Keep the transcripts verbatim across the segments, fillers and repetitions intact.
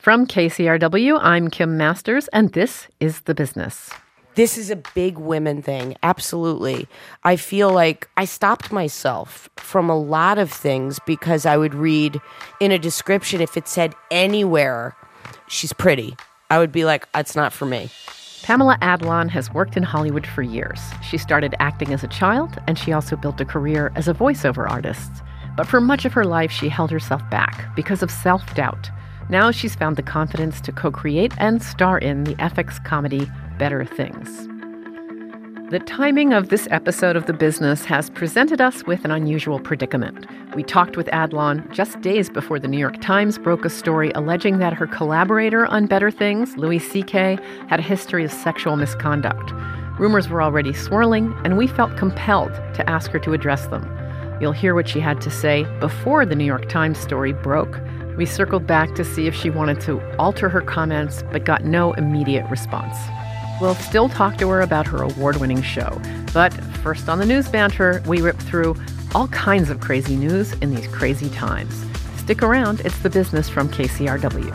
From K C R W, I'm Kim Masters, and this is The Business. This is a big women thing, absolutely. I feel like I stopped myself from a lot of things because I would read in a description, if it said anywhere, she's pretty, I would be like, that's not for me. Pamela Adlon has worked in Hollywood for years. She started acting as a child, and she also built a career as a voiceover artist. But for much of her life, she held herself back because of self-doubt. Now she's found the confidence to co-create and star in the F X comedy Better Things. The timing of this episode of The Business has presented us with an unusual predicament. We talked with Adlon just days before the New York Times broke a story alleging that her collaborator on Better Things, Louis C K, had a history of sexual misconduct. Rumors were already swirling, and we felt compelled to ask her to address them. You'll hear what she had to say before the New York Times story broke. We circled back to see if she wanted to alter her comments, but got no immediate response. We'll still talk to her about her award-winning show. But first on the news banter, we rip through all kinds of crazy news in these crazy times. Stick around, it's The Business from K C R W.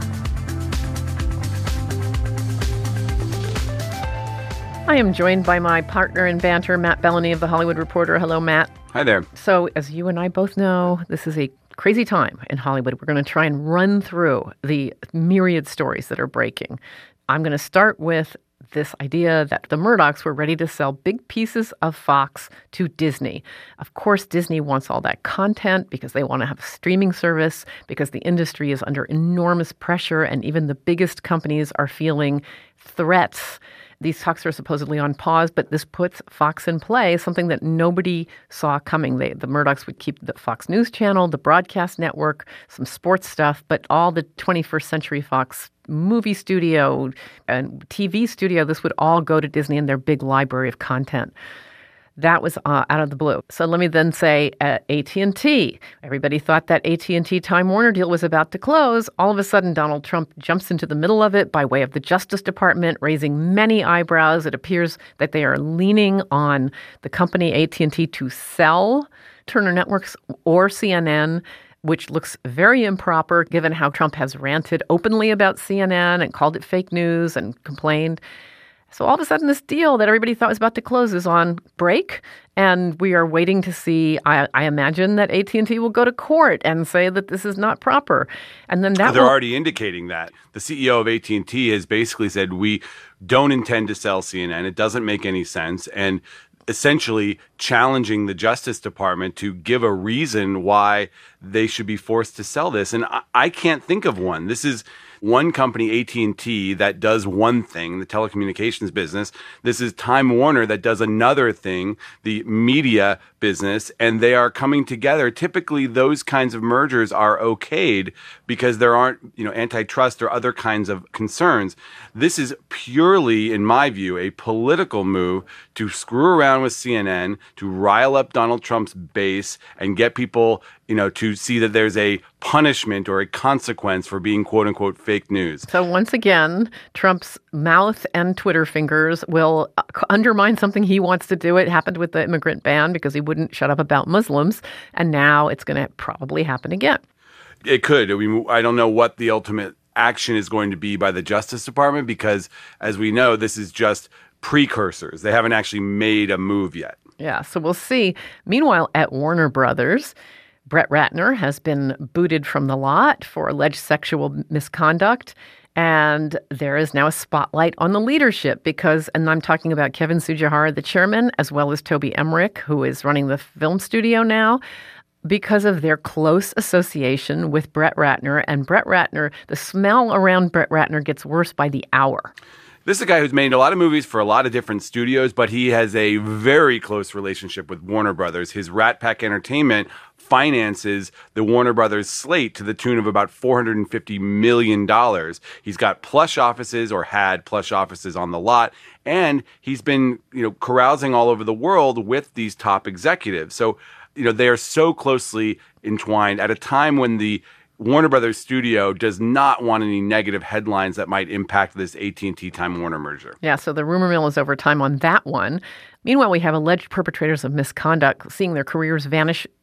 I am joined by my partner in banter, Matt Bellany of The Hollywood Reporter. Hello, Matt. Hi there. So, as you and I both know, this is a crazy time in Hollywood. We're going to try and run through the myriad stories that are breaking. I'm going to start with this idea that the Murdochs were ready to sell big pieces of Fox to Disney. Of course, Disney wants all that content because they want to have a streaming service, because the industry is under enormous pressure, and even the biggest companies are feeling threats. These talks are supposedly on pause, but this puts Fox in play, something that nobody saw coming. They, the Murdochs would keep the Fox News Channel, the broadcast network, some sports stuff, but all the twenty-first Century Fox movie studio and T V studio, this would all go to Disney and their big library of content. That was uh, out of the blue. So let me then say uh, A T and T. Everybody thought that A T and T Time Warner deal was about to close. All of a sudden, Donald Trump jumps into the middle of it by way of the Justice Department, raising many eyebrows. It appears that they are leaning on the company A T and T to sell Turner Networks or C N N, which looks very improper given how Trump has ranted openly about C N N and called it fake news and complained. So all of a sudden, this deal that everybody thought was about to close is on break, and we are waiting to see. I, I imagine that A T and T will go to court and say that this is not proper, and then that they're will... already indicating that. The C E O of A T and T has basically said, we don't intend to sell C N N. It doesn't make any sense, and essentially challenging the Justice Department to give a reason why they should be forced to sell this. And I, I can't think of one. This is one company, A T and T, that does one thing, the telecommunications business. This is Time Warner that does another thing, the media business, and they are coming together. Typically, those kinds of mergers are okayed because there aren't, you know, antitrust or other kinds of concerns. This is purely, in my view, a political move to screw around with C N N, to rile up Donald Trump's base and get people, you know, to see that there's a punishment or a consequence for being quote unquote fake news. So once again, Trump's mouth and Twitter fingers will undermine something he wants to do. It happened with the immigrant ban because he wouldn't shut up about Muslims. And now it's going to probably happen again. It could. I mean, I don't know what the ultimate action is going to be by the Justice Department because, as we know, this is just precursors. They haven't actually made a move yet. Yeah, so we'll see. Meanwhile, at Warner Brothers, Brett Ratner has been booted from the lot for alleged sexual misconduct. And there is now a spotlight on the leadership because, and I'm talking about Kevin Tsujihara, the chairman, as well as Toby Emmerich, who is running the film studio now, because of their close association with Brett Ratner. And Brett Ratner, the smell around Brett Ratner gets worse by the hour. This is a guy who's made a lot of movies for a lot of different studios, but he has a very close relationship with Warner Brothers. His Rat Pack Entertainment finances the Warner Brothers slate to the tune of about four hundred fifty million dollars. He's got plush offices or had plush offices on the lot, and he's been, you know, carousing all over the world with these top executives. So, you know, they are so closely entwined at a time when the Warner Brothers studio does not want any negative headlines that might impact this A T and T Time Warner merger. Yeah, so the rumor mill is over time on that one. Meanwhile, we have alleged perpetrators of misconduct seeing their careers vanish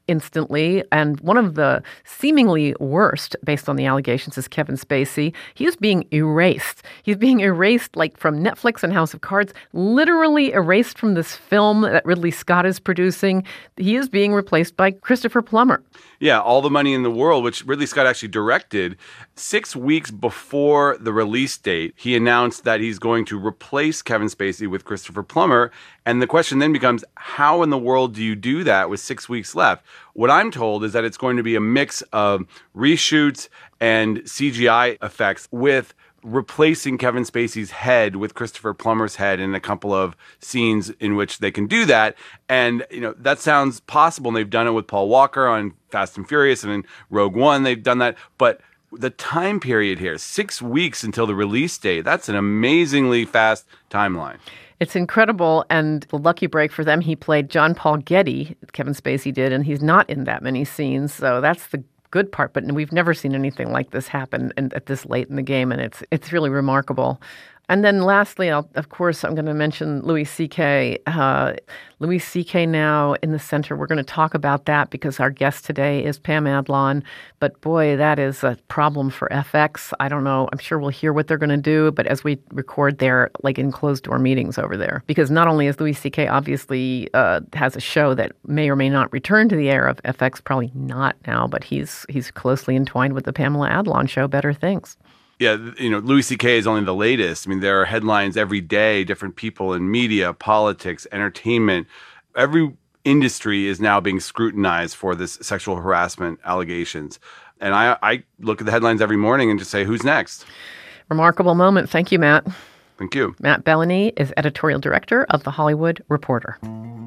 instantly. And one of the seemingly worst, based on the allegations, is Kevin Spacey. He is being erased. He's being erased like from Netflix and House of Cards, literally erased from this film that Ridley Scott is producing. He is being replaced by Christopher Plummer. Yeah, All the Money in the World, which Ridley Scott actually directed. Six weeks before the release date, he announced that he's going to replace Kevin Spacey with Christopher Plummer. And the question then becomes, how in the world do you do that with six weeks left? What I'm told is that it's going to be a mix of reshoots and C G I effects with replacing Kevin Spacey's head with Christopher Plummer's head in a couple of scenes in which they can do that. And, you know, that sounds possible. And they've done it with Paul Walker on Fast and Furious, and in Rogue One, they've done that. But the time period here, six weeks until the release date, that's an amazingly fast timeline. It's incredible, and the lucky break for them, he played John Paul Getty, Kevin Spacey did, and he's not in that many scenes, so that's the good part. But we've never seen anything like this happen in, at this late in the game, and it's it's really remarkable. And then lastly, I'll, of course, I'm going to mention Louis C K. Uh, Louis C K now in the center. We're going to talk about that because our guest today is Pam Adlon. But boy, that is a problem for F X. I don't know. I'm sure we'll hear what they're going to do. But as we record, they're like in closed door meetings over there. Because not only is Louis C K obviously uh, has a show that may or may not return to the air of F X, probably not now, but he's he's closely entwined with the Pamela Adlon show, Better Things. Yeah, you know, Louis C K is only the latest. I mean, there are headlines every day, different people in media, politics, entertainment. Every industry is now being scrutinized for this sexual harassment allegations. And I, I look at the headlines every morning and just say, who's next? Remarkable moment. Thank you, Matt. Thank you. Matt Bellany is editorial director of The Hollywood Reporter.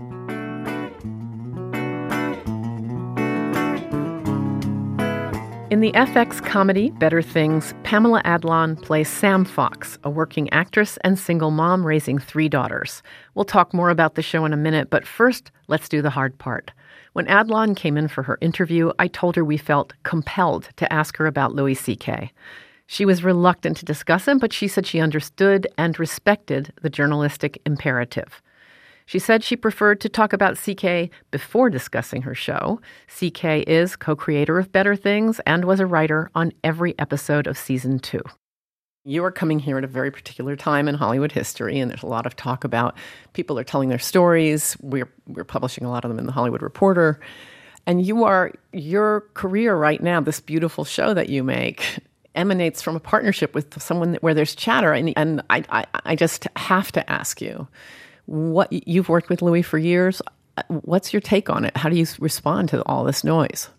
In the F X comedy Better Things, Pamela Adlon plays Sam Fox, a working actress and single mom raising three daughters. We'll talk more about the show in a minute, but first, let's do the hard part. When Adlon came in for her interview, I told her we felt compelled to ask her about Louis C K. She was reluctant to discuss him, but she said she understood and respected the journalistic imperative. She said she preferred to talk about C K before discussing her show. C K is co-creator of Better Things and was a writer on every episode of season two. You are coming here at a very particular time in Hollywood history, and there's a lot of talk about people are telling their stories. We're we're publishing a lot of them in The Hollywood Reporter. And you are, your career right now, this beautiful show that you make, emanates from a partnership with someone where there's chatter. And, and I, I, I just have to ask you, what you've worked with Louis for years. What's your take on it? How do you respond to all this noise?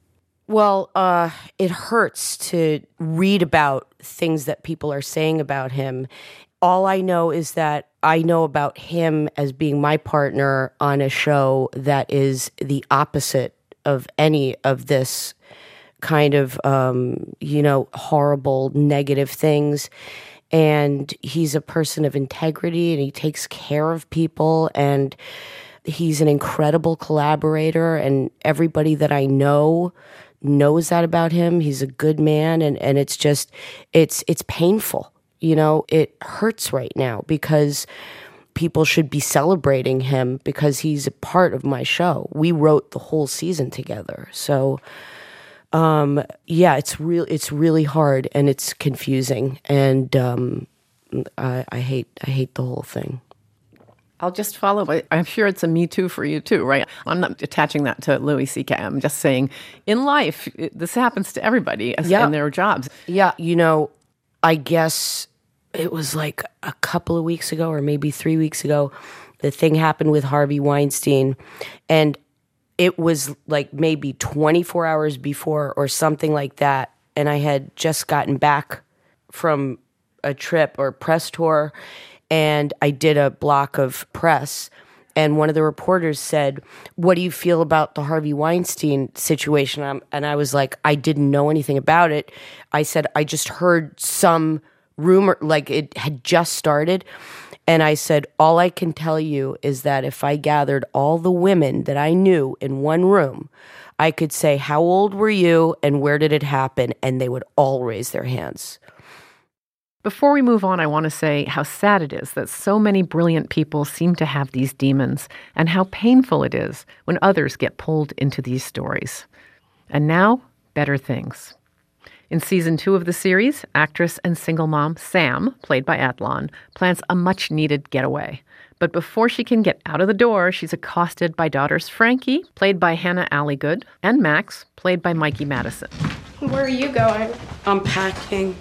Well, uh, it hurts to read about things that people are saying about him. All I know is that I know about him as being my partner on a show that is the opposite of any of this kind of, um, you know, horrible, negative things. And he's a person of integrity, and he takes care of people, and he's an incredible collaborator, and everybody that I know knows that about him. He's a good man, and, and it's just, it's it's painful. You know, it hurts right now because people should be celebrating him because he's a part of my show. We wrote the whole season together. So Um, yeah, it's real. It's really hard, and it's confusing, and um, I, I hate. I hate the whole thing. I'll just follow. I'm sure it's a Me Too for you too, right? I'm not attaching that to Louis C K. I'm just saying, in life, it, this happens to everybody yeah. in their jobs. Yeah, you know, I guess it was like a couple of weeks ago, or maybe three weeks ago, the thing happened with Harvey Weinstein, and it was like maybe twenty-four hours before or something like that. And I had just gotten back from a trip or press tour, and I did a block of press. And one of the reporters said, "What do you feel about the Harvey Weinstein situation?" Um, and I was like, I didn't know anything about it. I said, I just heard some rumor, like it had just started. And I said, all I can tell you is that if I gathered all the women that I knew in one room, I could say, how old were you and where did it happen? And they would all raise their hands. Before we move on, I want to say how sad it is that so many brilliant people seem to have these demons, and how painful it is when others get pulled into these stories. And now, Better Things. In season two of the series, actress and single mom Sam, played by Adlon, plans a much-needed getaway. But before she can get out of the door, she's accosted by daughters Frankie, played by Hannah Alligood, and Max, played by Mikey Madison. Where are you going? I'm packing.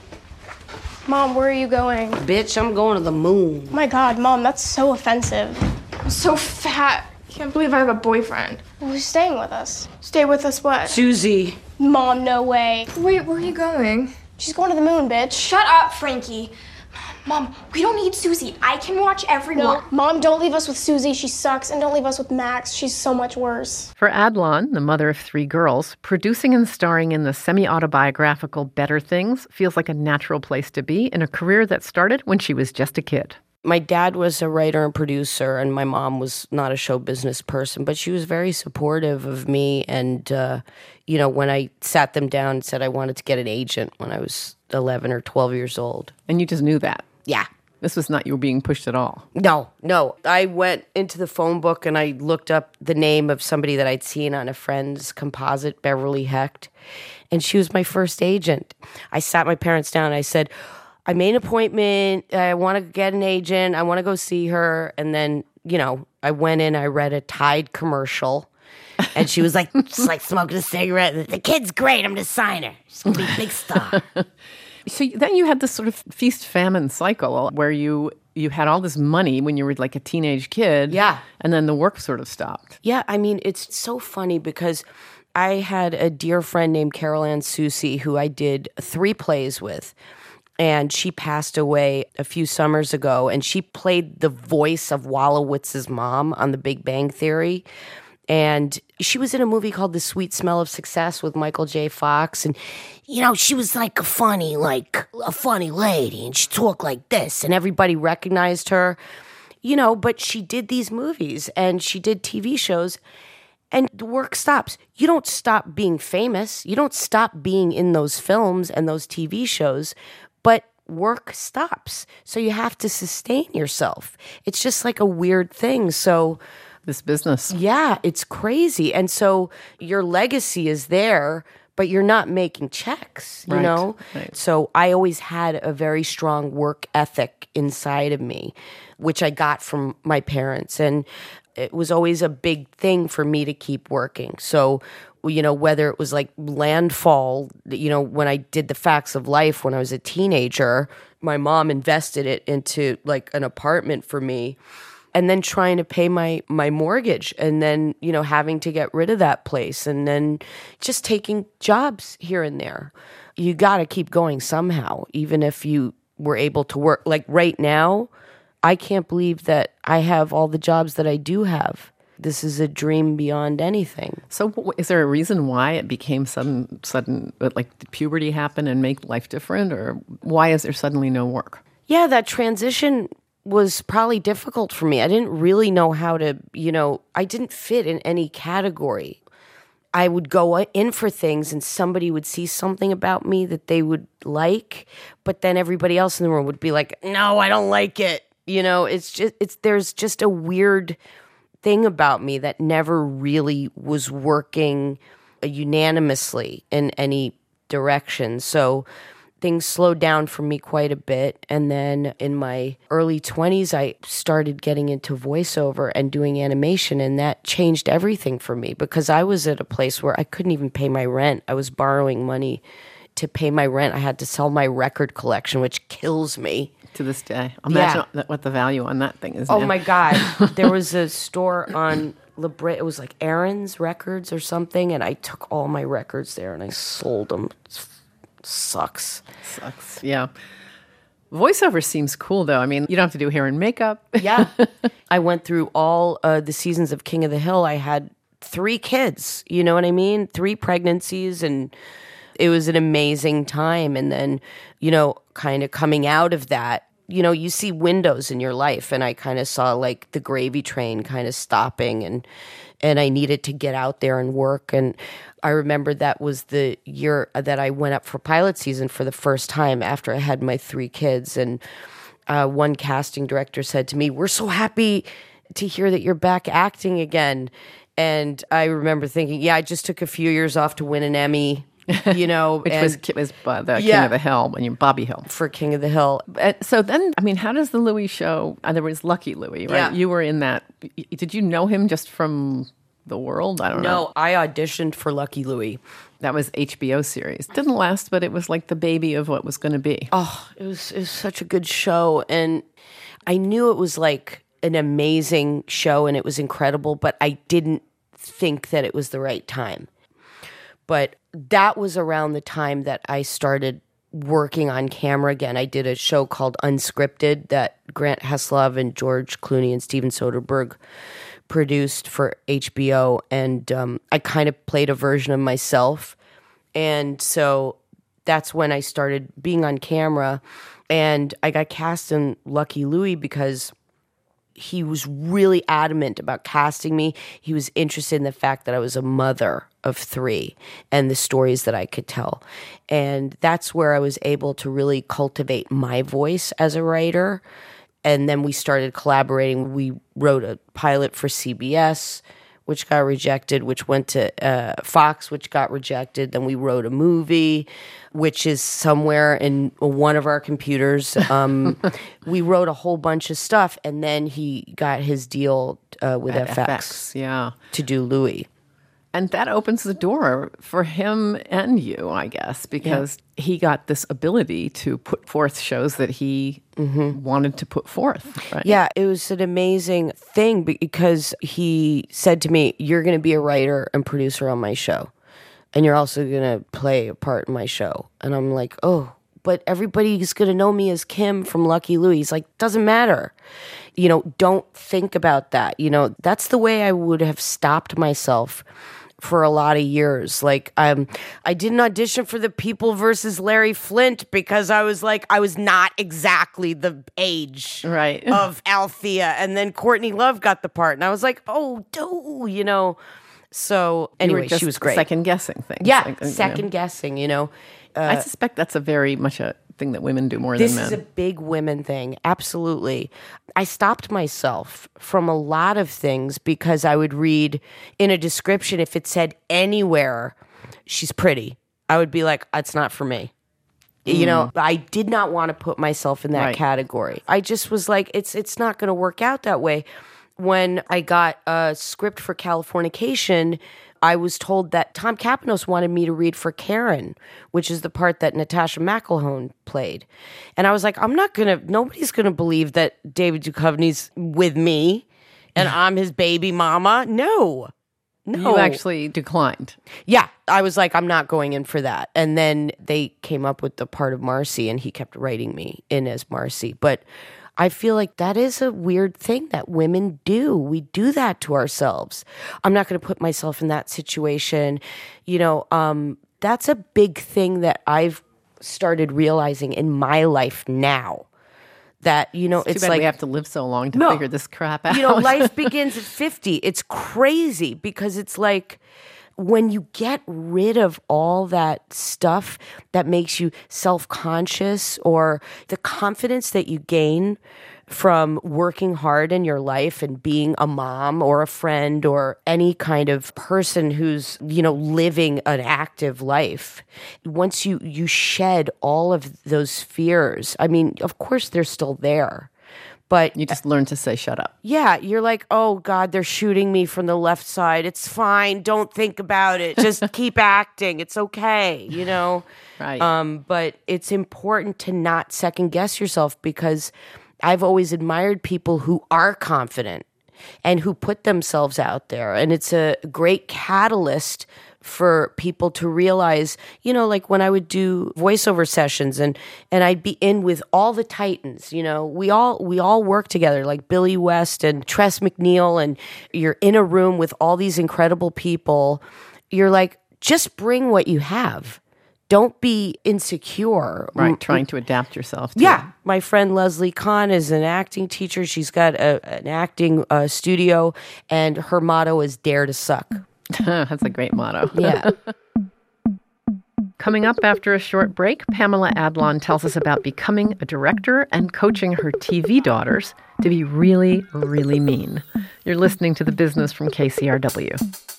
Mom, where are you going? Bitch, I'm going to the moon. Oh my God, Mom, that's so offensive. I'm so fat. Can't believe I have a boyfriend. Who's staying with us? Stay with us what? Susie. Mom, no way. Wait, where are you going? She's going to the moon, bitch. Shut up, Frankie. Mom, we don't need Susie. I can watch everyone. No, Mom, don't leave us with Susie. She sucks. And don't leave us with Max. She's so much worse. For Adlon, the mother of three girls, producing and starring in the semi-autobiographical Better Things feels like a natural place to be in a career that started when she was just a kid. My dad was a writer and producer, and my mom was not a show business person, but she was very supportive of me. And, uh, you know, when I sat them down and said I wanted to get an agent when I was eleven or twelve years old. And you just knew that? Yeah. This was not you were being pushed at all? No, no. I went into the phone book and I looked up the name of somebody that I'd seen on a friend's composite, Beverly Hecht, and she was my first agent. I sat my parents down and I said, I made an appointment. I want to get an agent. I want to go see her. And then, you know, I went in, I read a Tide commercial. And she was like, just like smoking a cigarette. The kid's great. I'm going to sign her. She's going to be a big star. So then you had this sort of feast-famine cycle where you you had all this money when you were like a teenage kid. Yeah. And then the work sort of stopped. Yeah, I mean, it's so funny because I had a dear friend named Carol Ann Susi who I did three plays with. And she passed away a few summers ago. And she played the voice of Wolowitz's mom on The Big Bang Theory. And she was in a movie called The Sweet Smell of Success with Michael J. Fox. And, you know, she was like a funny, like a funny lady. And she talked like this. And everybody recognized her, you know, but she did these movies and she did T V shows. And the work stops. You don't stop being famous. You don't stop being in those films and those T V shows. But work stops. So you have to sustain yourself. It's just like a weird thing. So... this business. Yeah, it's crazy. And so your legacy is there, but you're not making checks, you right, know? Right. So I always had a very strong work ethic inside of me, which I got from my parents. And it was always a big thing for me to keep working. So, you know, whether it was like Landfall, you know, when I did The Facts of Life when I was a teenager, my mom invested it into like an apartment for me. And then trying to pay my, my mortgage and then, you know, having to get rid of that place and then just taking jobs here and there. You got to keep going somehow, even if you were able to work. Like right now, I can't believe that I have all the jobs that I do have. This is a dream beyond anything. So is there a reason why it became sudden, sudden, like did puberty happen and make life different? Or why is there suddenly no work? Yeah, that transition was probably difficult for me. I didn't really know how to, you know, I didn't fit in any category. I would go in for things and somebody would see something about me that they would like, but then everybody else in the room would be like, no, I don't like it. You know, it's just, it's, there's just a weird thing about me that never really was working unanimously in any direction. So things slowed down for me quite a bit. And then in my early twenties, I started getting into voiceover and doing animation. And that changed everything for me because I was at a place where I couldn't even pay my rent. I was borrowing money to pay my rent. I had to sell my record collection, which kills me. To this day. Imagine Yeah. what the value on that thing is Oh now. my God. There was a store on La Brea. It was like Aaron's Records or something. And I took all my records there and I sold them. Sucks. Sucks. Yeah. Voiceover seems cool, though. I mean, you don't have to do hair and makeup. Yeah. I went through all uh, the seasons of King of the Hill. I had three kids, you know what I mean? Three pregnancies, and it was an amazing time. And then, you know, kind of coming out of that, you know, you see windows in your life, and I kind of saw like the gravy train kind of stopping, and and I needed to get out there and work. And I remember that was the year that I went up for pilot season for the first time after I had my three kids. And uh, one casting director said to me, "We're so happy to hear that you're back acting again." And I remember thinking, yeah, I just took a few years off to win an Emmy, you know. Which and, was, was uh, the King Yeah. of the Hill, when you Bobby Hill. for King of the Hill. Uh, So then, I mean, how does the Louis show? Uh, there was Lucky Louis, right? Yeah. You were in that. y- Did you know him just from the world? I don't know. No, I auditioned for Lucky Louie. That was H B O series. Didn't last, but it was like the baby of what was going to be. Oh, it was it was such a good show, and I knew it was like an amazing show, and it was incredible, but I didn't think that it was the right time. But that was around the time that I started working on camera again. I did a show called Unscripted that Grant Heslov and George Clooney and Steven Soderbergh produced for H B O, and um, I kind of played a version of myself. And so that's when I started being on camera, and I got cast in Lucky Louie because he was really adamant about casting me. He was interested in the fact that I was a mother of three and the stories that I could tell. And that's where I was able to really cultivate my voice as a writer. And then we started collaborating. We wrote a pilot for C B S, which got rejected, which went to uh, Fox, which got rejected. Then we wrote a movie, which is somewhere in one of our computers. Um, we wrote a whole bunch of stuff, and then he got his deal uh, with At F X, F X, yeah. to do Louis. And that opens the door for him and you, I guess, because he got this ability to put forth shows that he wanted to put forth. Right? Yeah, it was an amazing thing because he said to me, "You're going to be a writer and producer on my show, and you're also going to play a part in my show." And I'm like, "Oh, but everybody's going to know me as Kim from Lucky Louie." He's like, "Doesn't matter. You know, don't think about that." You know, that's the way I would have stopped myself for a lot of years. Like, um, I didn't audition for The People versus Larry Flint because I was like, I was not exactly the age Right. of Althea. And then Courtney Love got the part. And I was like, oh, do, you know. So You were anyway, just she was great. second guessing things. yeah, Like, you know. second guessing, you know. I suspect that's a very much a thing that women do more This than men. is a big women thing. Absolutely. I stopped myself from a lot of things because I would read in a description, if it said anywhere, "She's pretty," I would be like, "It's not for me." You know, I did not want to put myself in that Right. category. I just was like, it's it's not going to work out that way. When I got a script for Californication, I was told that Tom Kapanos wanted me to read for Karen, which is the part that Natasha McElhone played. And I was like, I'm not going to, nobody's going to believe that David Duchovny's with me and I'm his baby mama. No. No. You actually declined. Yeah, I was like, I'm not going in for that. And then they came up with the part of Marcy, and he kept writing me in as Marcy. But I feel like that is a weird thing that women do. We do that to ourselves. I'm not going to put myself in that situation. You know, um, that's a big thing that I've started realizing in my life now. That, you know, It's, it's too bad like we have to live so long to No. figure this crap out. you know, life begins at fifty. It's crazy because it's like when you get rid of all that stuff that makes you self-conscious, or the confidence that you gain from working hard in your life and being a mom or a friend or any kind of person who's, you know, living an active life. Once you, you shed all of those fears, I mean, of course they're still there. But You just learn to say shut up. yeah, you're like, oh God, they're shooting me from the left side. It's fine. Don't think about it. Just keep acting. It's okay, you know? Right. Um, but it's important to not second guess yourself, because I've always admired people who are confident and who put themselves out there. And it's a great catalyst for people to realize, you know, like when I would do voiceover sessions and and I'd be in with all the titans, you know, we all we all work together, like Billy West and Tress MacNeille, and you're in a room with all these incredible people. You're like, just bring what you have. don't be insecure. Right, M- trying to adapt yourself to Yeah. My friend Leslie Kahn is an acting teacher. She's got a, an acting uh, studio, and her motto is dare to suck. That's a great motto. Yeah. Coming up after a short break, Pamela Adlon tells us about becoming a director and coaching her T V daughters to be really, really mean. You're listening to The Business from K C R W.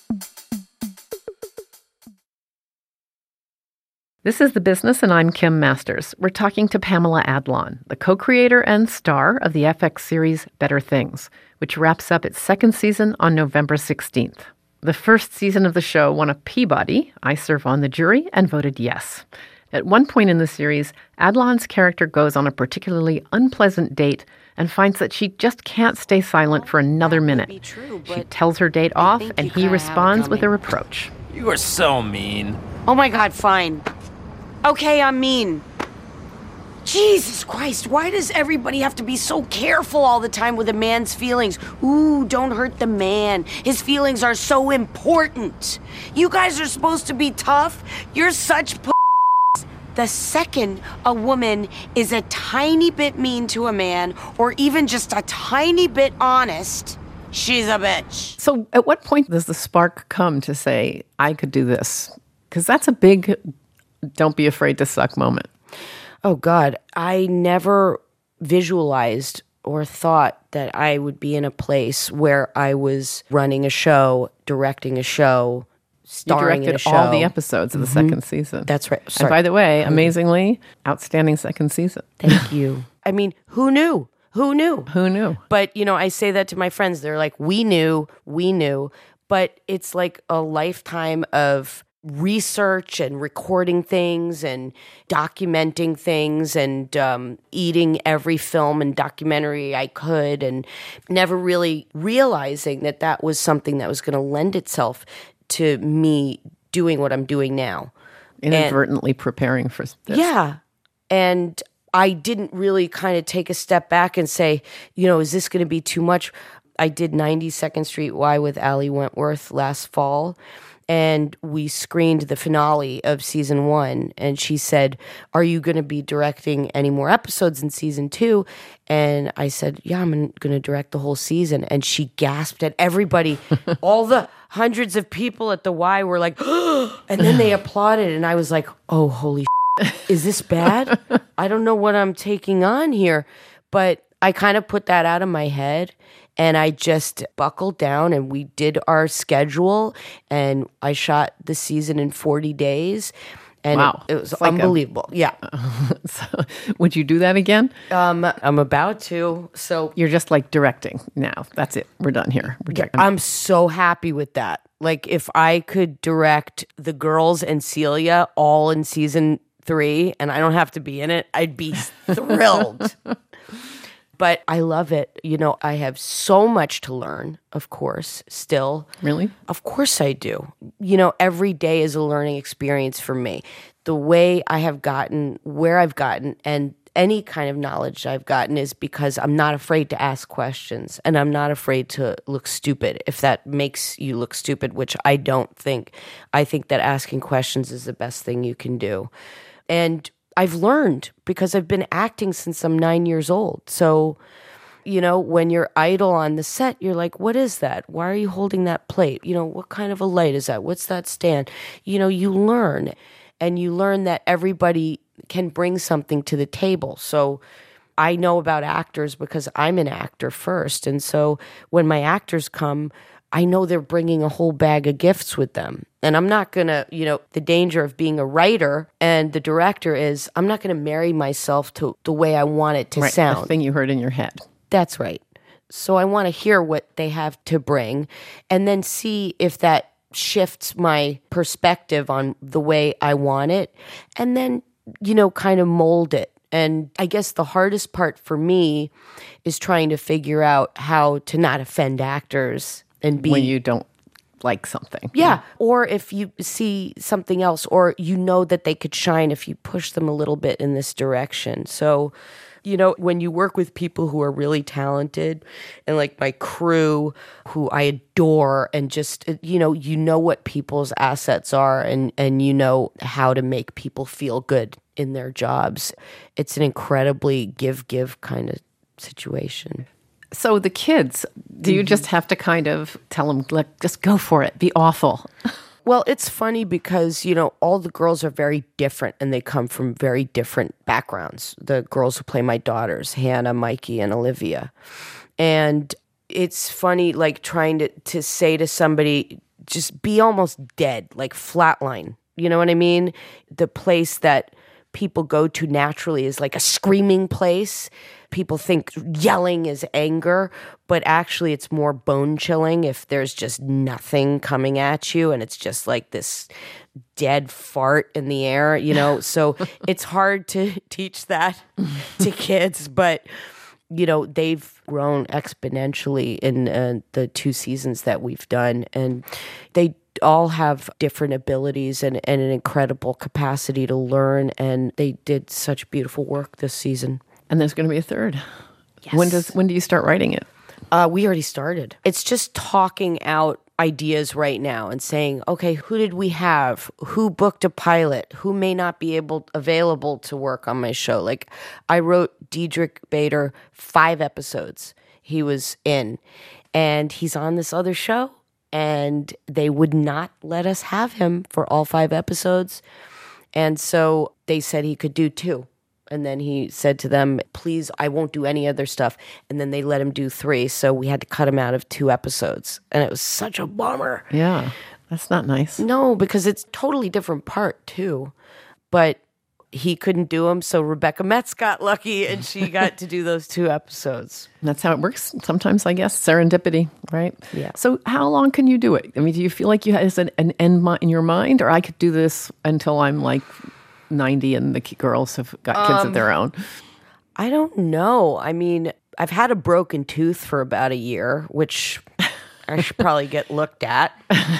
This is The Business, and I'm Kim Masters. We're talking to Pamela Adlon, the co-creator and star of the F X series Better Things, which wraps up its second season on November sixteenth. The first season of the show won a Peabody. I serve on the jury and voted yes. At one point in the series, Adlon's character goes on a particularly unpleasant date and finds that she just can't stay silent for another minute. True, She tells her date off, and he responds with a reproach. You are so mean. Oh my God, fine. Okay, I'm mean. Jesus Christ, why does everybody have to be so careful all the time with a man's feelings? Ooh, don't hurt the man. His feelings are so important. You guys are supposed to be tough. You're such p****s. The second a woman is a tiny bit mean to a man, or even just a tiny bit honest, she's a bitch. So at what point does the spark come to say, I could do this? Because that's a big don't be afraid to suck moment. Oh, God, I never visualized or thought that I would be in a place where I was running a show, directing a show, You starring in a directed show. all the episodes of the second season. That's right. And Sorry. by the way, amazingly, outstanding second season. Thank you. I mean, who knew? Who knew? Who knew? But, you know, I say that to my friends. They're like, we knew, we knew. But it's like a lifetime of research and recording things and documenting things and um, eating every film and documentary I could, and never really realizing that that was something that was going to lend itself to me doing what I'm doing now. Inadvertently and, preparing for this. Yeah. And I didn't really kind of take a step back and say, you know, is this going to be too much? I did ninety-second Street Y with Ali Wentworth last fall. And we screened the finale of season one. And she said, are you going to be directing any more episodes in season two? And I said, yeah, I'm going to direct the whole season. And she gasped at everybody. All the hundreds of people at the Y were like, and then they applauded. And I was like, oh, holy shit. Is this bad? I don't know what I'm taking on here. But I kind of put that out of my head. And I just buckled down, and we did our schedule, and I shot the season in forty days. And wow. it, it was like unbelievable. A, yeah. So, would you do that again? Um, I'm about to. So you're just like directing now. That's it. We're done here. We're yeah, I'm so happy with that. Like, if I could direct The Girls and Celia all in season three, and I don't have to be in it, I'd be thrilled. But I love it. You know, I have so much to learn, of course, still. Really? Of course I do. You know, every day is a learning experience for me. The way I have gotten, where I've gotten, and any kind of knowledge I've gotten is because I'm not afraid to ask questions, and I'm not afraid to look stupid, if that makes you look stupid, which I don't think. I think that asking questions is the best thing you can do. And I've learned because I've been acting since I'm nine years old. So, you know, when you're idle on the set, you're like, what is that? Why are you holding that plate? You know, what kind of a light is that? What's that stand? You know, you learn, and you learn that everybody can bring something to the table. So I know about actors because I'm an actor first. And so when my actors come, I know they're bringing a whole bag of gifts with them. And I'm not going to, you know, the danger of being a writer and the director is I'm not going to marry myself to the way I want it to right, sound. The thing you heard in your head. That's right. So I want to hear what they have to bring and then see if that shifts my perspective on the way I want it and then, you know, kind of mold it. And I guess the hardest part for me is trying to figure out how to not offend actors and be when you don't like something. Yeah. Or if you see something else, or you know that they could shine if you push them a little bit in this direction. So, you know, when you work with people who are really talented, and like my crew who I adore, and just, you know, you know what people's assets are, and, and you know how to make people feel good in their jobs. It's an incredibly give-give kind of situation. So the kids, do you just have to kind of tell them, like, just go for it, be awful? Well, it's funny because, you know, all the girls are very different, and they come from very different backgrounds. The girls who play my daughters, Hannah, Mikey, and Olivia. And it's funny, like, trying to, to say to somebody, just be almost dead, like flatline. You know what I mean? The place that people go to naturally is like a screaming place. People think yelling is anger, but actually it's more bone chilling if there's just nothing coming at you and it's just like this dead fart in the air, you know? So it's hard to teach that to kids, but you know, they've grown exponentially in uh, the two seasons that we've done, and they all have different abilities and, and an incredible capacity to learn, and they did such beautiful work this season. And there's going to be a third. Yes. When does when do you start writing it? Uh, we already started. It's just talking out ideas right now and saying, okay, who did we have? Who booked a pilot? Who may not be able available to work on my show? Like, I wrote Diedrich Bader five episodes. He was in, and he's on this other show, and they would not let us have him for all five episodes. And so they said he could do two. And then he said to them, please, I won't do any other stuff. And then they let him do three. So we had to cut him out of two episodes. And it was such a bummer. Yeah, that's not nice. No, because it's totally different part too. But he couldn't do them. So Rebecca Metz got lucky and she got to do those two episodes. That's how it works sometimes, I guess. Serendipity, right? Yeah. So how long can you do it? I mean, do you feel like you have an, an end in your mind? Or I could do this until I'm like ninety and the girls have got kids um, of their own? I don't know. I mean, I've had a broken tooth for about a year, which I should probably get looked at.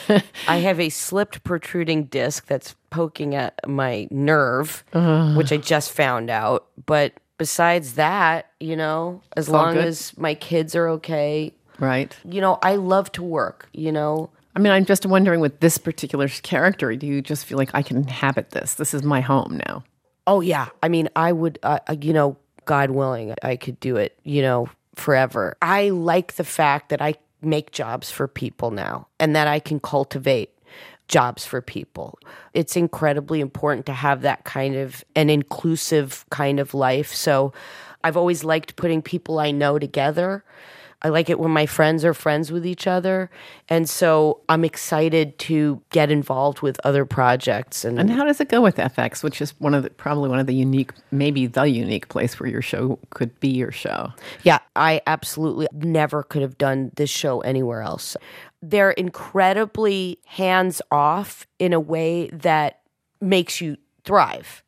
I have a slipped protruding disc that's poking at my nerve, uh, which I just found out. But besides that, you know, as long good. as my kids are okay. Right. You know, I love to work, you know. I mean, I'm just wondering with this particular character, do you just feel like I can inhabit this? This is my home now. Oh, yeah. I mean, I would, uh, you know, God willing, I could do it, you know, forever. I like the fact that I make jobs for people now and that I can cultivate jobs for people. It's incredibly important to have that kind of an inclusive kind of life. So I've always liked putting people I know together. I like it when my friends are friends with each other. And so I'm excited to get involved with other projects. And, and how does it go with F X, which is one of the, probably one of the unique, maybe the unique place where your show could be your show? Yeah, I absolutely never could have done this show anywhere else. They're incredibly hands-off in a way that makes you thrive.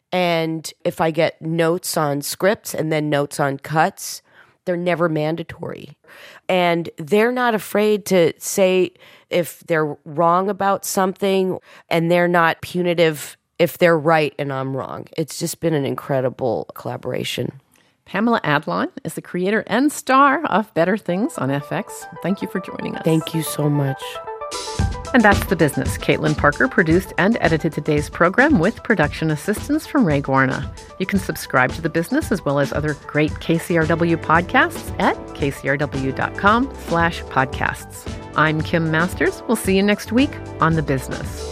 And if I get notes on scripts and then notes on cuts, they're never mandatory. And they're not afraid to say if they're wrong about something, and they're not punitive if they're right and I'm wrong. It's just been an incredible collaboration. Pamela Adlon is the creator and star of Better Things on F X. Thank you for joining us. Thank you so much. And that's The Business. Caitlin Parker produced and edited today's program with production assistance from Ray Guarna. You can subscribe to The Business as well as other great K C R W podcasts at kcrw.com slash podcasts. I'm Kim Masters. We'll see you next week on The Business.